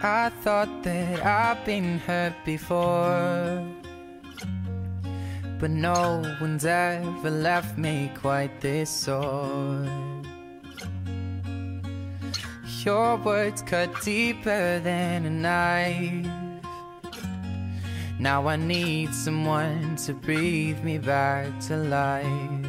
I thought that I've been hurt before, but no one's ever left me quite this sore. Your words cut deeper than a knife. Now I need someone to breathe me back to life.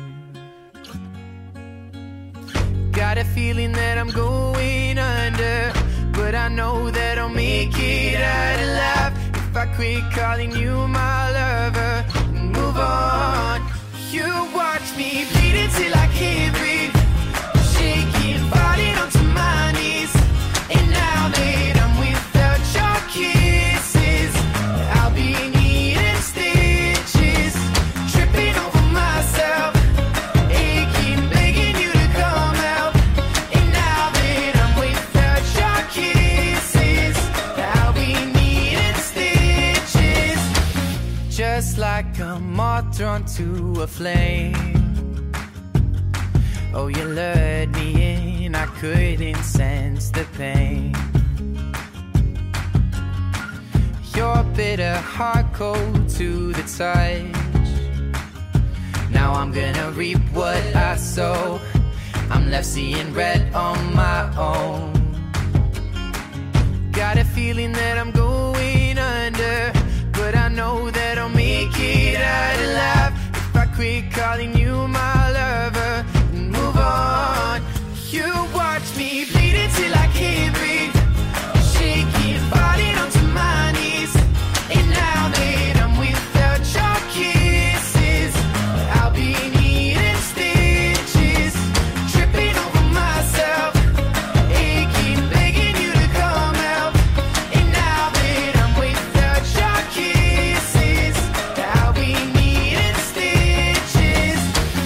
Got a feeling that I'm going under, but I know that I'll make it out alive if I quit calling you my lover and move on. You watch me bleed until I can't breathe, shaking, falling onto my knees. And now that I'm without your kisses, I'll be needing stitches, tripping over myself, aching, begging you to come out. And now that I'm without your kisses, I'll be needing stitches, just like a moth drawn to a flame. Oh, you lured me in, I couldn't sense the pain. Your bitter heart cold to the touch. Now I'm gonna reap what I sow. I'm left seeing red on my own. Got a feeling that I'm going under, but I know that I'll make it out alive if I quit calling you my lover and move on. You watch me bleed until I can't breathe, shaking, falling onto my knees. And now that I'm without your kisses, I'll be needing stitches, tripping over myself, aching, begging you to come out. And now that I'm without your kisses, I'll be needing stitches.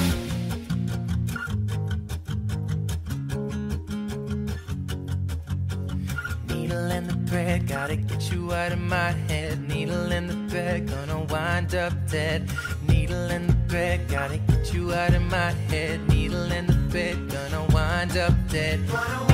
Needle in the thread, gotta get you out of my head. Needle in the thread, gonna wind up dead. Needle in the thread, gotta get you out of my head. Needle in the thread, gonna wind up dead.